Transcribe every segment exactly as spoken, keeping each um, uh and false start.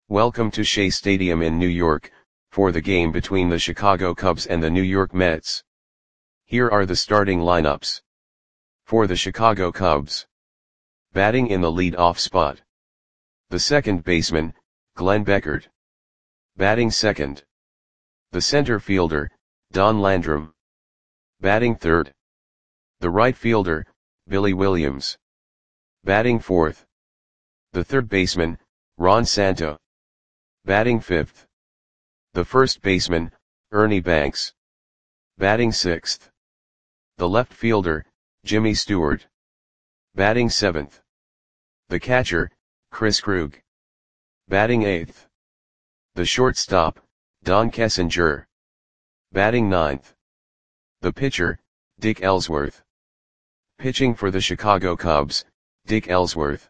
Welcome to Shea Stadium in New York, for the game between the Chicago Cubs and the New York Mets. Here are the starting lineups. For the Chicago Cubs. Batting in the lead-off spot. The second baseman, Glenn Beckert. Batting second. The center fielder, Don Landrum. Batting third. The right fielder, Billy Williams. Batting fourth. The third baseman, Ron Santo. Batting fifth. The first baseman, Ernie Banks. Batting sixth. The left fielder, Jimmy Stewart. Batting seventh. The catcher, Chris Krug. Batting eighth. The shortstop, Don Kessinger. Batting ninth. The pitcher, Dick Ellsworth. Pitching for the Chicago Cubs, Dick Ellsworth.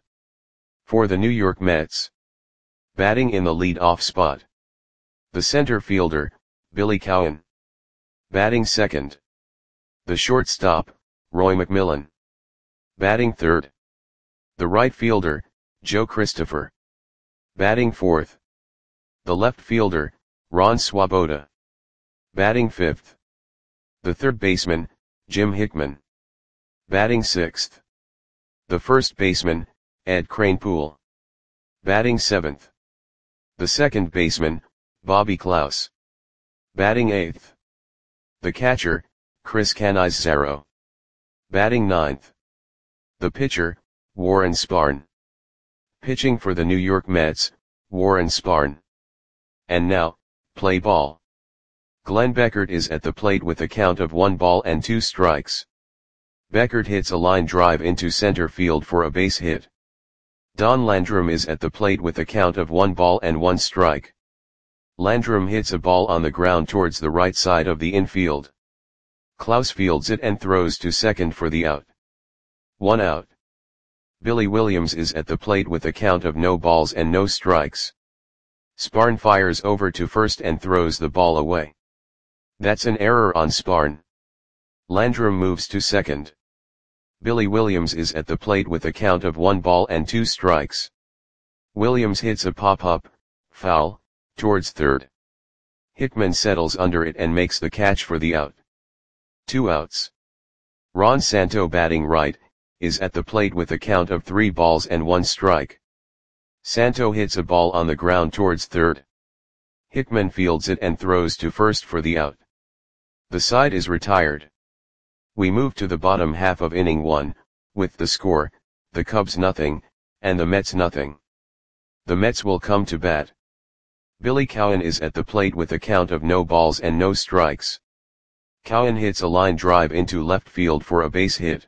For the New York Mets. Batting in the lead-off spot. The center fielder, Billy Cowan. Batting second. The shortstop, Roy McMillan. Batting third. The right fielder, Joe Christopher. Batting fourth. The left fielder, Ron Swoboda. Batting fifth. The third baseman, Jim Hickman. Batting sixth. The first baseman, Ed Kranepool. Batting seventh. The second baseman, Bobby Klaus. Batting eighth. The catcher, Chris Cannizzaro. Batting ninth. The pitcher, Warren Spahn. Pitching for the New York Mets, Warren Spahn. And now, play ball. Glenn Beckert is at the plate with a count of one ball and two strikes. Beckert hits a line drive into center field for a base hit. Don Landrum is at the plate with a count of one ball and one strike. Landrum hits a ball on the ground towards the right side of the infield. Klaus fields it and throws to second for the out. One out. Billy Williams is at the plate with a count of no balls and no strikes. Spahn fires over to first and throws the ball away. That's an error on Spahn. Landrum moves to second. Billy Williams is at the plate with a count of one ball and two strikes. Williams hits a pop-up, foul, towards third. Hickman settles under it and makes the catch for the out. Two outs. Ron Santo, batting right, is at the plate with a count of three balls and one strike. Santo hits a ball on the ground towards third. Hickman fields it and throws to first for the out. The side is retired. We move to the bottom half of inning one, with the score, the Cubs nothing, and the Mets nothing. The Mets will come to bat. Billy Cowan is at the plate with a count of no balls and no strikes. Cowan hits a line drive into left field for a base hit.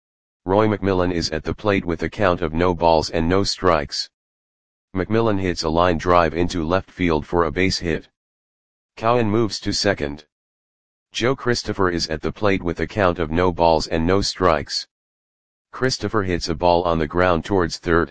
Roy McMillan is at the plate with a count of no balls and no strikes. McMillan hits a line drive into left field for a base hit. Cowan moves to second. Joe Christopher is at the plate with a count of no balls and no strikes. Christopher hits a ball on the ground towards third.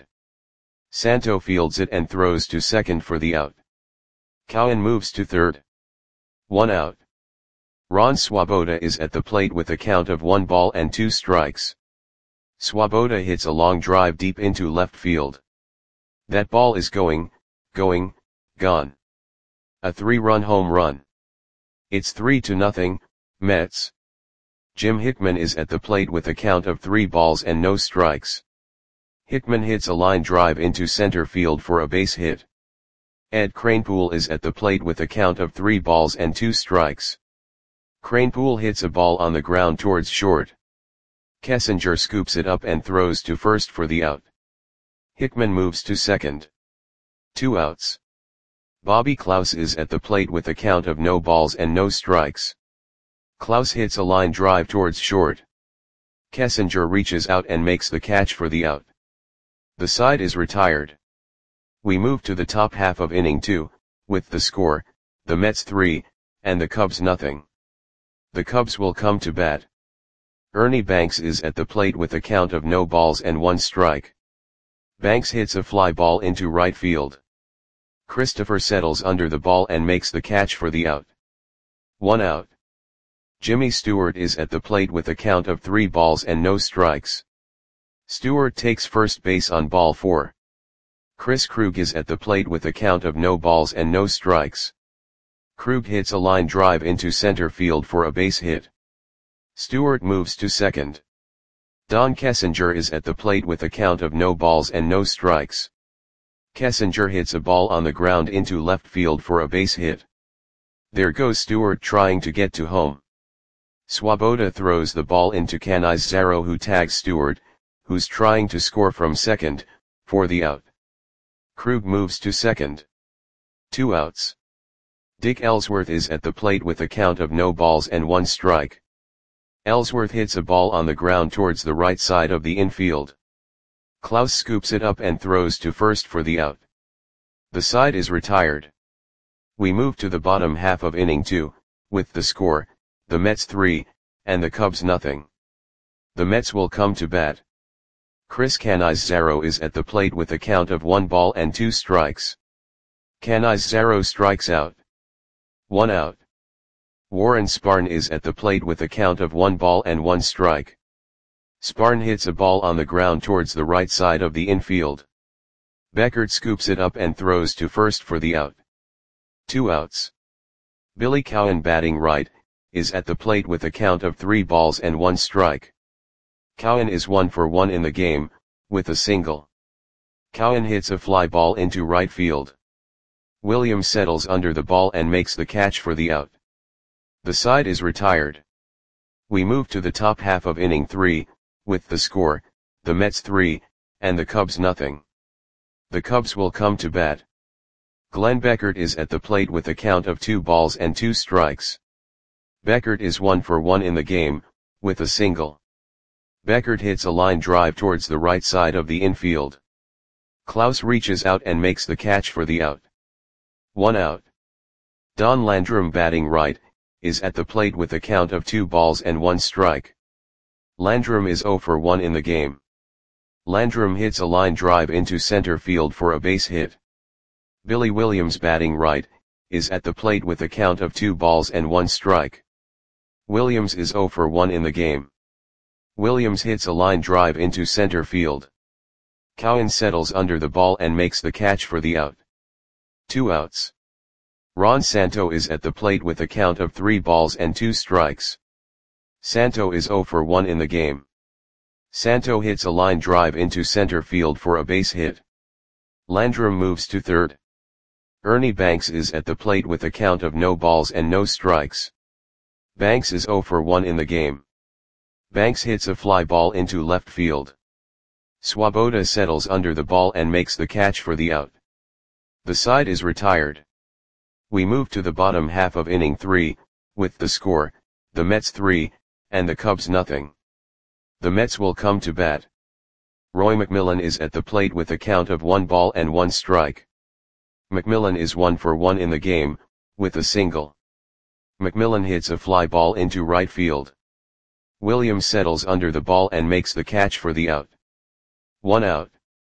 Santo fields it and throws to second for the out. Cowan moves to third. One out. Ron Swoboda is at the plate with a count of one ball and two strikes. Swoboda hits a long drive deep into left field. That ball is going, going, gone. A three-run home run. It's three to nothing, Mets. Jim Hickman is at the plate with a count of three balls and no strikes. Hickman hits a line drive into center field for a base hit. Ed Kranepool is at the plate with a count of three balls and two strikes. Kranepool hits a ball on the ground towards short. Kessinger scoops it up and throws to first for the out. Hickman moves to second. Two outs. Bobby Klaus is at the plate with a count of no balls and no strikes. Klaus hits a line drive towards short. Kessinger reaches out and makes the catch for the out. The side is retired. We move to the top half of inning two, with the score, the Mets three, and the Cubs nothing. The Cubs will come to bat. Ernie Banks is at the plate with a count of no balls and one strike. Banks hits a fly ball into right field. Christopher settles under the ball and makes the catch for the out. One out. Jimmy Stewart is at the plate with a count of three balls and no strikes. Stewart takes first base on ball four. Chris Krug is at the plate with a count of no balls and no strikes. Krug hits a line drive into center field for a base hit. Stewart moves to second. Don Kessinger is at the plate with a count of no balls and no strikes. Kessinger hits a ball on the ground into left field for a base hit. There goes Stewart trying to get to home. Swoboda throws the ball into Canizaro, who tags Stewart, who's trying to score from second, for the out. Krug moves to second. Two outs. Dick Ellsworth is at the plate with a count of no balls and one strike. Ellsworth hits a ball on the ground towards the right side of the infield. Klaus scoops it up and throws to first for the out. The side is retired. We move to the bottom half of inning two, with the score, the Mets three, and the Cubs nothing. The Mets will come to bat. Chris Canizaro is at the plate with a count of one ball and two strikes. Canizaro strikes out. One out. Warren Sparn is at the plate with a count of one ball and one strike. Sparn hits a ball on the ground towards the right side of the infield. Beckert scoops it up and throws to first for the out. Two outs. Billy Cowan, batting right, is at the plate with a count of three balls and one strike. Cowan is one for one in the game, with a single. Cowan hits a fly ball into right field. Williams settles under the ball and makes the catch for the out. The side is retired. We move to the top half of inning three, with the score, the Mets three, and the Cubs nothing. The Cubs will come to bat. Glenn Beckert is at the plate with a count of two balls and two strikes. Beckert is one for one in the game, with a single. Beckert hits a line drive towards the right side of the infield. Klaus reaches out and makes the catch for the out. One out. Don Landrum, batting right, is at the plate with a count of two balls and one strike. Landrum is zero for one in the game. Landrum hits a line drive into center field for a base hit. Billy Williams, batting right, is at the plate with a count of two balls and one strike. Williams is zero for one in the game. Williams hits a line drive into center field. Cowan settles under the ball and makes the catch for the out. Two outs. Ron Santo is at the plate with a count of three balls and two strikes. Santo is zero for one in the game. Santo hits a line drive into center field for a base hit. Landrum moves to third. Ernie Banks is at the plate with a count of no balls and no strikes. Banks is zero for one in the game. Banks hits a fly ball into left field. Swoboda settles under the ball and makes the catch for the out. The side is retired. We move to the bottom half of inning three, with the score, the Mets three, and the Cubs nothing. The Mets will come to bat. Roy McMillan is at the plate with a count of one ball and one strike. McMillan is one for one in the game, with a single. McMillan hits a fly ball into right field. Williams settles under the ball and makes the catch for the out. One out.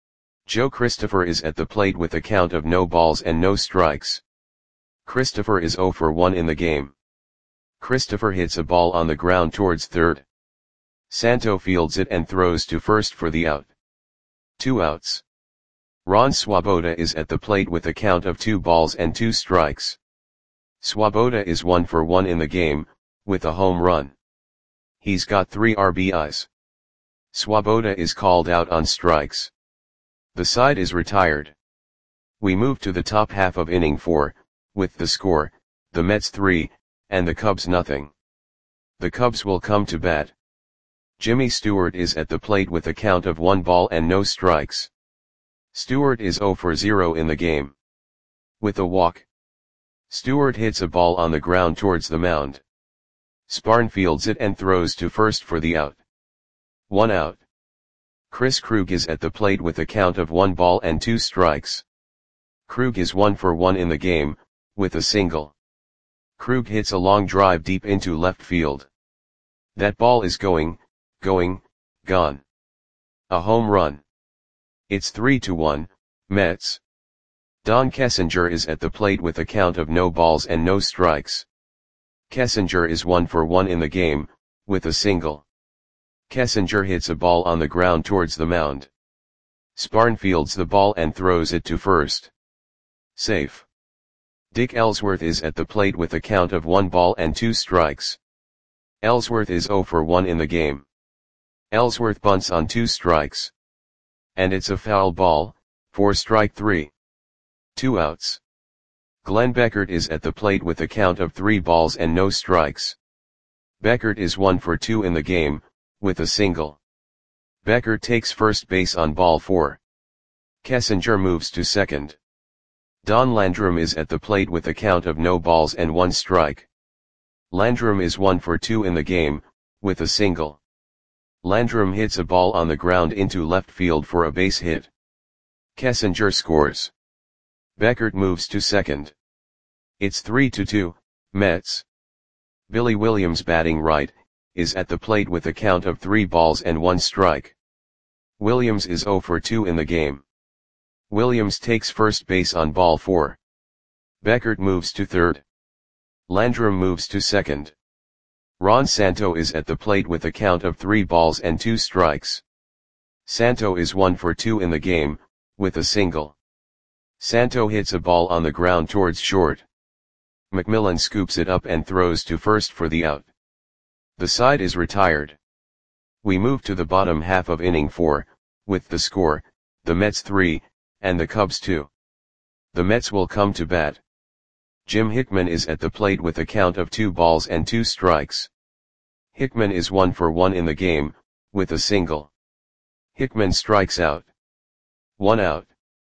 Joe Christopher is at the plate with a count of no balls and no strikes. Christopher is zero for one in the game. Christopher hits a ball on the ground towards third. Santo fields it and throws to first for the out. Two outs. Ron Swoboda is at the plate with a count of two balls and two strikes. Swoboda is one for one in the game, with a home run. He's got three R B Is. Swoboda is called out on strikes. The side is retired. We move to the top half of inning four, with the score, the Mets three, and the Cubs nothing. The Cubs will come to bat. Jimmy Stewart is at the plate with a count of one ball and no strikes. Stewart is zero for zero in the game. With a walk. Stewart hits a ball on the ground towards the mound. Sparn fields it and throws to first for the out. One out. Chris Krug is at the plate with a count of one ball and two strikes. Krug is one for one in the game, with a single. Krug hits a long drive deep into left field. That ball is going, going, gone. A home run. It's three to one, Mets. Don Kessinger is at the plate with a count of no balls and no strikes. Kessinger is one for one in the game, with a single. Kessinger hits a ball on the ground towards the mound. Sparn fields the ball and throws it to first. Safe. Dick Ellsworth is at the plate with a count of one ball and two strikes. Ellsworth is zero for one in the game. Ellsworth bunts on two strikes. And it's a foul ball, for strike three. Two outs. Glenn Beckert is at the plate with a count of three balls and no strikes. Beckert is one for two in the game, with a single. Beckert takes first base on ball four. Kessinger moves to second. Don Landrum is at the plate with a count of no balls and one strike. Landrum is one for two in the game, with a single. Landrum hits a ball on the ground into left field for a base hit. Kessinger scores. Beckert moves to second. It's three to two, Mets. Billy Williams, batting right, is at the plate with a count of three balls and one strike. Williams is zero for two in the game. Williams takes first base on ball four. Beckert moves to third. Landrum moves to second. Ron Santo is at the plate with a count of three balls and two strikes. Santo is one for two in the game, with a single. Santo hits a ball on the ground towards short. McMillan scoops it up and throws to first for the out. The side is retired. We move to the bottom half of inning four, with the score, the Mets three, and the Cubs two. The Mets will come to bat. Jim Hickman is at the plate with a count of two balls and two strikes. Hickman is one for one in the game, with a single. Hickman strikes out. One out.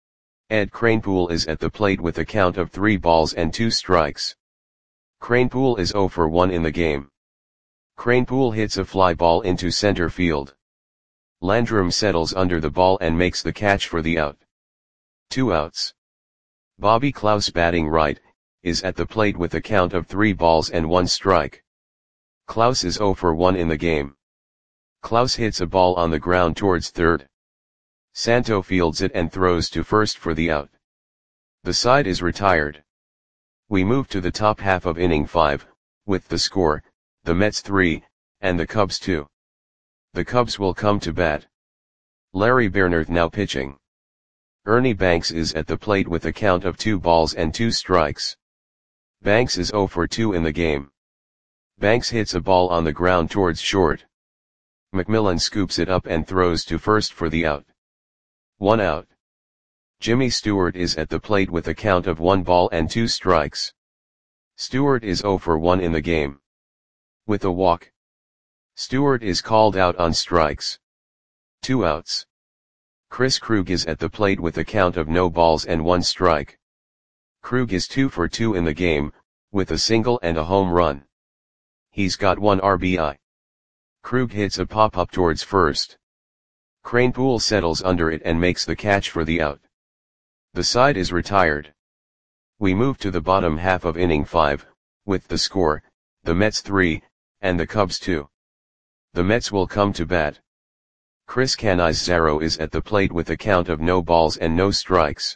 Ed Kranepool is at the plate with a count of three balls and two strikes. Kranepool is zero for one in the game. Kranepool hits a fly ball into center field. Landrum settles under the ball and makes the catch for the out. Two outs. Bobby Klaus, batting right, is at the plate with a count of three balls and one strike. Klaus is zero for one in the game. Klaus hits a ball on the ground towards third. Santo fields it and throws to first for the out. The side is retired. We move to the top half of inning five, with the score, the Mets three, and the Cubs two. The Cubs will come to bat. Larry Bernard now pitching. Ernie Banks is at the plate with a count of two balls and two strikes. Banks is zero for two in the game. Banks hits a ball on the ground towards short. McMillan scoops it up and throws to first for the out. One out. Jimmy Stewart is at the plate with a count of one ball and two strikes. Stewart is zero for one in the game. With a walk. Stewart is called out on strikes. Two outs. Chris Krug is at the plate with a count of no balls and one strike. Krug is two for two in the game, with a single and a home run. He's got one R B I. Krug hits a pop-up towards first. Kranepool settles under it and makes the catch for the out. The side is retired. We move to the bottom half of inning five, with the score, the Mets three, and the Cubs two. The Mets will come to bat. Chris Canizaro is at the plate with a count of no balls and no strikes.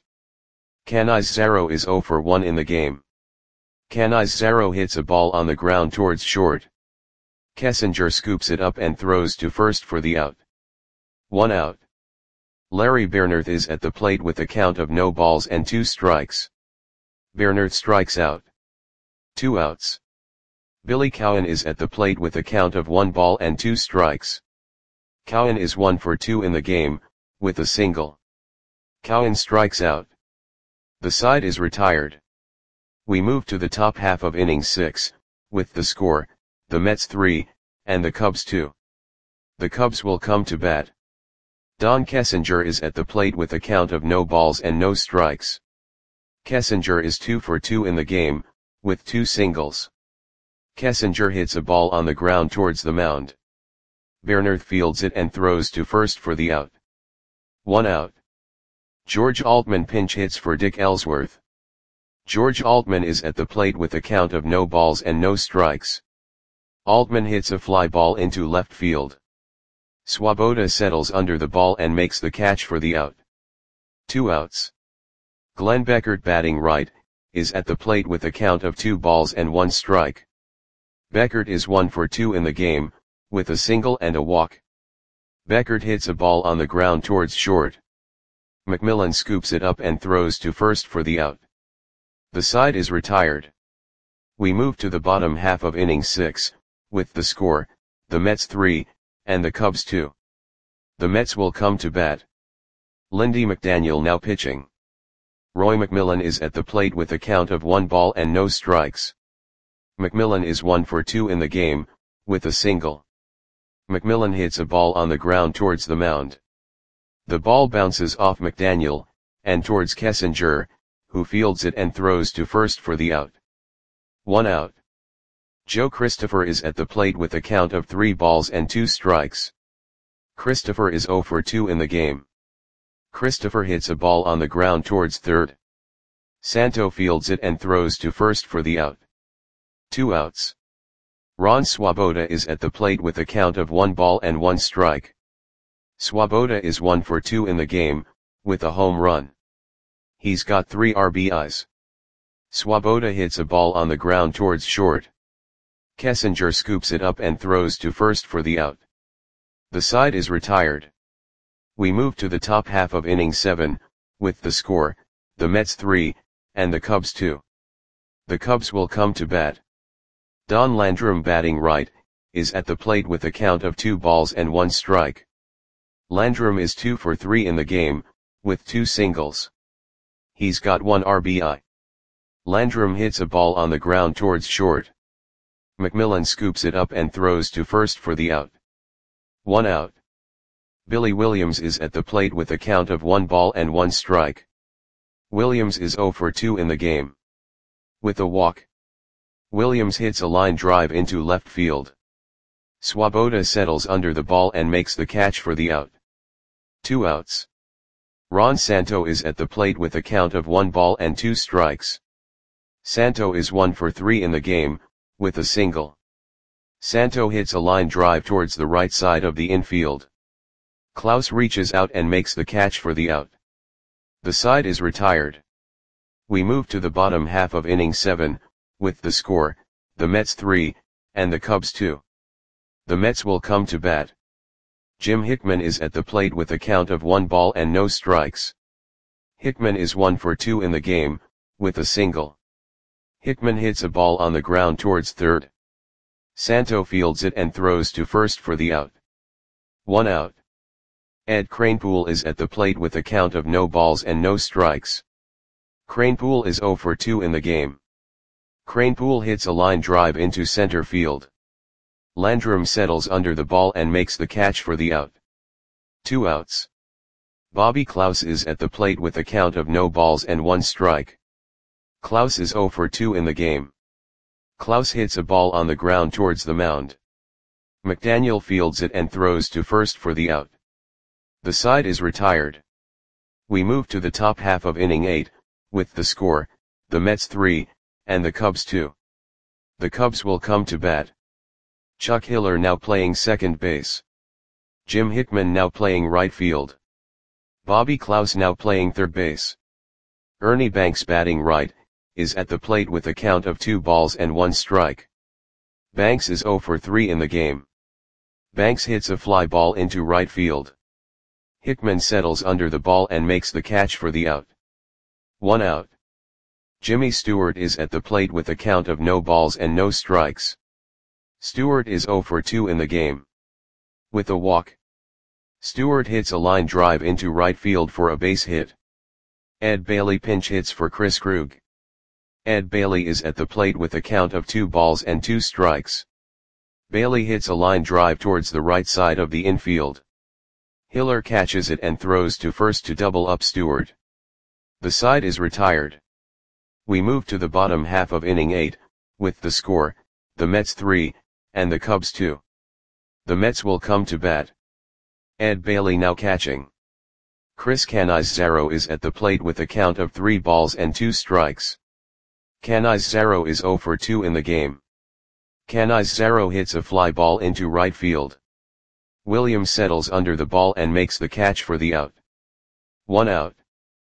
Canizaro is zero for one in the game. Canizaro hits a ball on the ground towards short. Kessinger scoops it up and throws to first for the out. One out. Larry Bernard is at the plate with a count of no balls and two strikes. Bernard strikes out. Two outs. Billy Cowan is at the plate with a count of one ball and two strikes. Cowan is one for two in the game, with a single. Cowan strikes out. The side is retired. We move to the top half of inning six, with the score, the Mets three, and the Cubs two. The Cubs will come to bat. Don Kessinger is at the plate with a count of no balls and no strikes. Kessinger is two for two in the game, with two singles. Kessinger hits a ball on the ground towards the mound. Bernard fields it and throws to first for the out. One out. George Altman pinch hits for Dick Ellsworth. George Altman is at the plate with a count of no balls and no strikes. Altman hits a fly ball into left field. Swoboda settles under the ball and makes the catch for the out. Two outs. Glenn Beckert, batting right, is at the plate with a count of two balls and one strike. Beckert is one for two in the game, with a single and a walk. Beckert hits a ball on the ground towards short. McMillan scoops it up and throws to first for the out. The side is retired. We move to the bottom half of inning six, with the score, the Mets three, and the Cubs two. The Mets will come to bat. Lindy McDaniel now pitching. Roy McMillan is at the plate with a count of one ball and no strikes. McMillan is one for two in the game, with a single. McMillan hits a ball on the ground towards the mound. The ball bounces off McDaniel, and towards Kessinger, who fields it and throws to first for the out. One out. Joe Christopher is at the plate with a count of three balls and two strikes. Christopher is zero for two in the game. Christopher hits a ball on the ground towards third. Santo fields it and throws to first for the out. Two outs. Ron Swoboda is at the plate with a count of one ball and one strike. Swoboda is one for two in the game, with a home run. He's got three R B Is. Swoboda hits a ball on the ground towards short. Kessinger scoops it up and throws to first for the out. The side is retired. We move to the top half of inning seven, with the score, the Mets three, and the Cubs two. The Cubs will come to bat. Don Landrum, batting right, is at the plate with a count of two balls and one strike. Landrum is two for three in the game, with two singles. He's got one R B I. Landrum hits a ball on the ground towards short. McMillan scoops it up and throws to first for the out. One out. Billy Williams is at the plate with a count of one ball and one strike. Williams is zero for two in the game. With a walk. Williams hits a line drive into left field. Swoboda settles under the ball and makes the catch for the out. Two outs. Ron Santo is at the plate with a count of one ball and two strikes. Santo is one for three in the game, with a single. Santo hits a line drive towards the right side of the infield. Klaus reaches out and makes the catch for the out. The side is retired. We move to the bottom half of inning seven, with the score, the Mets three, and the Cubs two. The Mets will come to bat. Jim Hickman is at the plate with a count of one ball and no strikes. Hickman is one for two in the game, with a single. Hickman hits a ball on the ground towards third. Santo fields it and throws to first for the out. One out. Ed Kranepool is at the plate with a count of no balls and no strikes. Kranepool is zero for two in the game. Kranepool hits a line drive into center field. Landrum settles under the ball and makes the catch for the out. Two outs. Bobby Klaus is at the plate with a count of no balls and one strike. Klaus is zero for two in the game. Klaus hits a ball on the ground towards the mound. McDaniel fields it and throws to first for the out. The side is retired. We move to the top half of inning eight, with the score, the Mets three, and the Cubs two. The Cubs will come to bat. Chuck Hiller now playing second base. Jim Hickman now playing right field. Bobby Klaus now playing third base. Ernie Banks, batting right, is at the plate with a count of two balls and one strike. Banks is zero for three in the game. Banks hits a fly ball into right field. Hickman settles under the ball and makes the catch for the out. One out. Jimmy Stewart is at the plate with a count of no balls and no strikes. Stewart is zero for two in the game. With a walk. Stewart hits a line drive into right field for a base hit. Ed Bailey pinch hits for Chris Krug. Ed Bailey is at the plate with a count of two balls and two strikes. Bailey hits a line drive towards the right side of the infield. Hiller catches it and throws to first to double up Stewart. The side is retired. We move to the bottom half of inning eight, with the score, the Mets three, and the Cubs two. The Mets will come to bat. Ed Bailey now catching. Chris Cannizzaro is at the plate with a count of three balls and two strikes. Cannizzaro is zero for two in the game. Cannizzaro hits a fly ball into right field. Williams settles under the ball and makes the catch for the out. One out.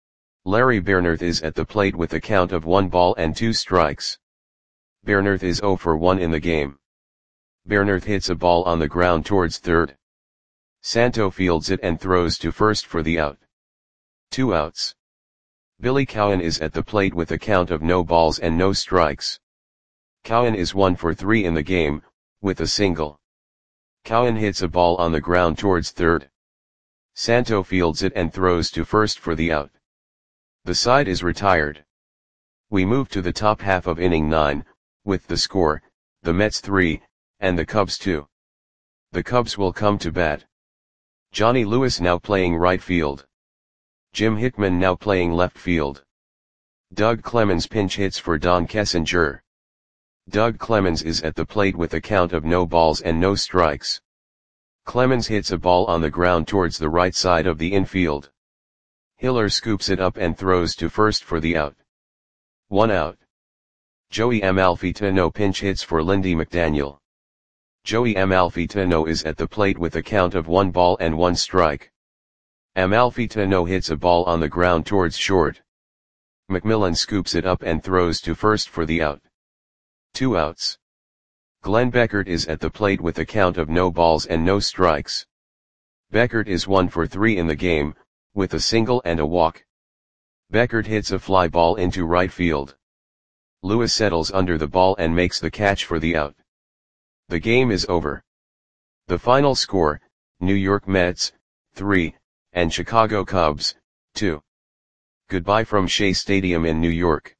Larry Bernhardt is at the plate with a count of one ball and two strikes. Bernhardt is zero for one in the game. Bernhardt hits a ball on the ground towards third. Santo fields it and throws to first for the out. Two outs. Billy Cowan is at the plate with a count of no balls and no strikes. Cowan is one for three in the game, with a single. Cowan hits a ball on the ground towards third. Santo fields it and throws to first for the out. The side is retired. We move to the top half of inning nine, with the score, the Mets three, and the Cubs two. The Cubs will come to bat. Johnny Lewis now playing right field. Jim Hickman now playing left field. Doug Clemens pinch hits for Don Kessinger. Doug Clemens is at the plate with a count of no balls and no strikes. Clemens hits a ball on the ground towards the right side of the infield. Hiller scoops it up and throws to first for the out. One out. Joey Amalfitano pinch hits for Lindy McDaniel. Joey Amalfitano is at the plate with a count of one ball and one strike. Amalfitano hits a ball on the ground towards short. McMillan scoops it up and throws to first for the out. Two outs. Glenn Beckert is at the plate with a count of no balls and no strikes. Beckert is one for three in the game, with a single and a walk. Beckert hits a fly ball into right field. Lewis settles under the ball and makes the catch for the out. The game is over. The final score, New York Mets, three, and Chicago Cubs, two. Goodbye from Shea Stadium in New York.